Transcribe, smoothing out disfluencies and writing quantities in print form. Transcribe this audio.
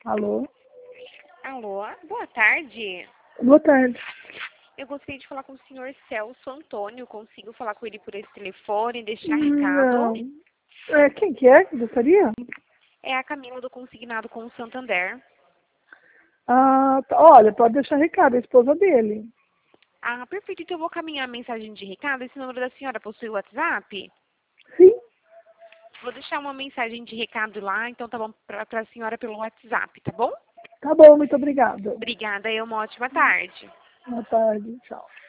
Alô? Alô, boa tarde. Boa tarde. Eu gostaria de falar com o senhor Celso Antônio. Consigo falar com ele por esse telefone, deixar Não. recado? Quem que é? Gostaria? É a Camila do Consignado com o Santander. Olha, pode deixar recado, é a esposa dele. Ah, perfeito. Então eu vou caminhar a mensagem de recado. Esse número da senhora possui o WhatsApp? Sim, Vou deixar uma mensagem de recado lá, então tá bom para a senhora pelo WhatsApp, tá bom? tá bom, muito obrigada. Obrigada e uma ótima tarde. Boa tarde, tchau.